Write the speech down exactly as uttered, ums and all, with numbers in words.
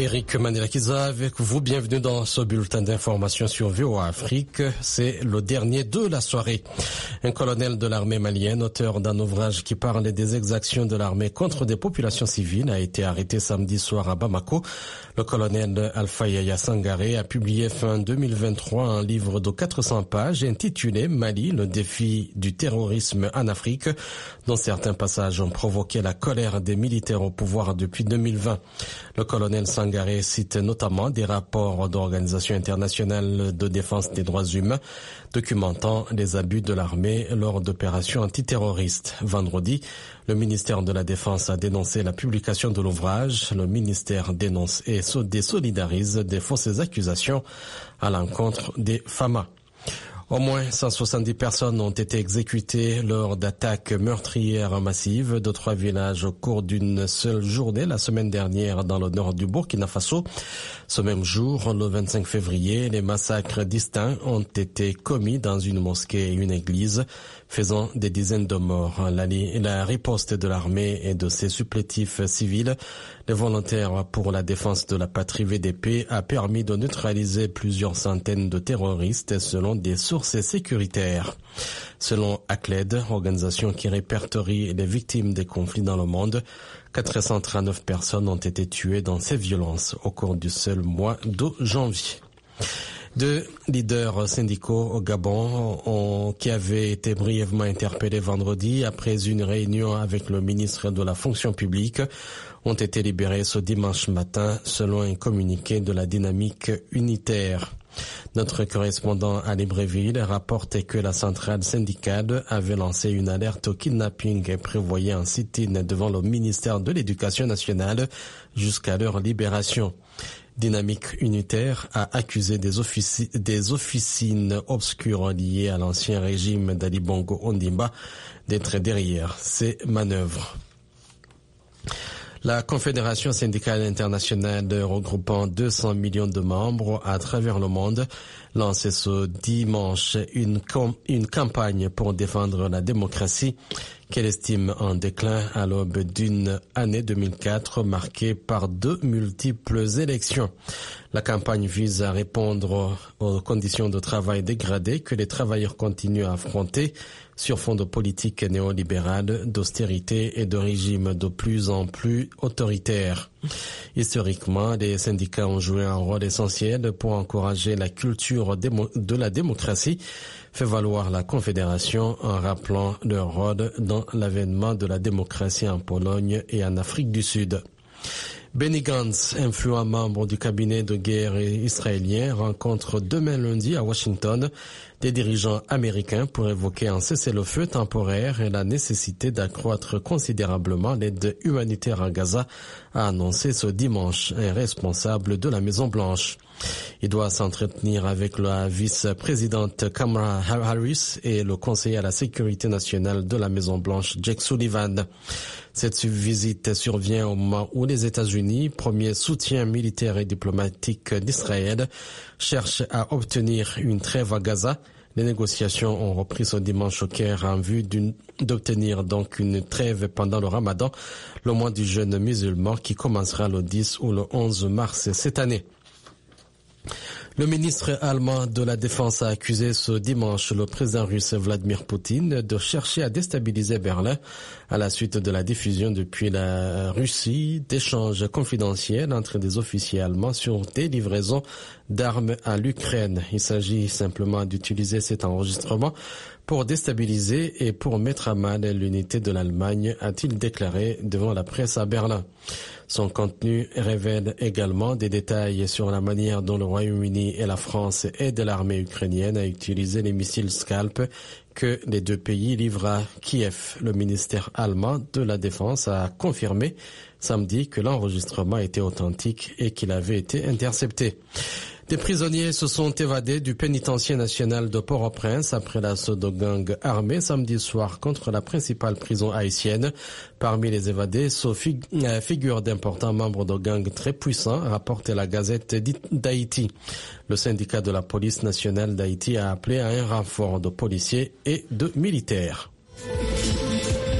Eric Manelakiza avec vous, bienvenue dans ce bulletin d'information sur V O A Afrique. C'est le dernier de la soirée. Un colonel de l'armée malienne, auteur d'un ouvrage qui parle des exactions de l'armée contre des populations civiles, a été arrêté samedi soir à Bamako. Le colonel Alpha Yaya Sangaré a publié fin deux mille vingt-trois un livre de quatre cents pages intitulé Mali, le défi du terrorisme en Afrique, dont certains passages ont provoqué la colère des militaires au pouvoir depuis deux mille vingt. Le colonel Sangaré cite notamment des rapports d'organisations internationales de défense des droits humains documentant les abus de l'armée lors d'opérations antiterroristes. Vendredi, le ministère de la Défense a dénoncé la publication de l'ouvrage. Le ministère dénonce et désolidarise des fausses accusations à l'encontre des F A M A. Au moins cent soixante-dix personnes ont été exécutées lors d'attaques meurtrières massives de trois villages au cours d'une seule journée la semaine dernière dans le nord du Burkina Faso. Ce même jour, le vingt-cinq février, les massacres distincts ont été commis dans une mosquée et une église, faisant des dizaines de morts. La, la riposte de l'armée et de ses supplétifs civils, les volontaires pour la défense de la patrie V D P, a permis de neutraliser plusieurs centaines de terroristes selon des sources sécuritaires. Selon A C L E D, organisation qui répertorie les victimes des conflits dans le monde, quatre cent trente-neuf personnes ont été tuées dans ces violences au cours du seul mois de janvier. Deux leaders syndicaux au Gabon ont, qui avaient été brièvement interpellés vendredi après une réunion avec le ministre de la fonction publique ont été libérés ce dimanche matin selon un communiqué de la Dynamique unitaire. Notre correspondant à Libreville rapporte que la centrale syndicale avait lancé une alerte au kidnapping et prévoyait un sit-in devant le ministère de l'Éducation nationale jusqu'à leur libération. Dynamique unitaire a accusé des, offici- des officines obscures liées à l'ancien régime d'Ali Bongo Ondimba d'être derrière ces manœuvres. La Confédération syndicale internationale regroupant deux cents millions de membres à travers le monde lance ce dimanche une, com- une campagne pour défendre la démocratie qu'elle estime en déclin à l'aube d'une année deux mille quatre marquée par de multiples élections. La campagne vise à répondre aux conditions de travail dégradées que les travailleurs continuent à affronter sur fond de politique néolibérale, d'austérité et de régime de plus en plus autoritaire. Historiquement, les syndicats ont joué un rôle essentiel pour encourager la culture de la démocratie, fait valoir la Confédération en rappelant leur rôle dans l'avènement de la démocratie en Pologne et en Afrique du Sud. Benny Gantz, influent membre du cabinet de guerre israélien, rencontre demain lundi à Washington des dirigeants américains pour évoquer un cessez-le-feu temporaire et la nécessité d'accroître considérablement l'aide humanitaire à Gaza, a annoncé ce dimanche un responsable de la Maison-Blanche. Il doit s'entretenir avec la vice-présidente Kamala Harris et le conseiller à la sécurité nationale de la Maison-Blanche, Jake Sullivan. Cette visite survient au moment où les États-Unis, premier soutien militaire et diplomatique d'Israël, cherchent à obtenir une trêve à Gaza. Les négociations ont repris ce dimanche au Caire en vue d'une, d'obtenir donc une trêve pendant le Ramadan, le mois du jeûne musulman qui commencera le dix ou le onze mars cette année. Le ministre allemand de la Défense a accusé ce dimanche le président russe Vladimir Poutine de chercher à déstabiliser Berlin à la suite de la diffusion depuis la Russie d'échanges confidentiels entre des officiers allemands sur des livraisons d'armes à l'Ukraine. Il s'agit simplement d'utiliser cet enregistrement pour déstabiliser et pour mettre à mal l'unité de l'Allemagne, a-t-il déclaré devant la presse à Berlin. Son contenu révèle également des détails sur la manière dont le Royaume-Uni et la France aident l'armée ukrainienne à utiliser les missiles Scalp que les deux pays livrent à Kiev. Le ministère allemand de la Défense a confirmé samedi que l'enregistrement était authentique et qu'il avait été intercepté. Des prisonniers se sont évadés du pénitencier national de Port-au-Prince après l'assaut de gangs armés samedi soir contre la principale prison haïtienne. Parmi les évadés, sont fig- euh, figure d'importants membres de gangs très puissants, rapporte la Gazette d'Haïti. Le syndicat de la police nationale d'Haïti a appelé à un renfort de policiers et de militaires.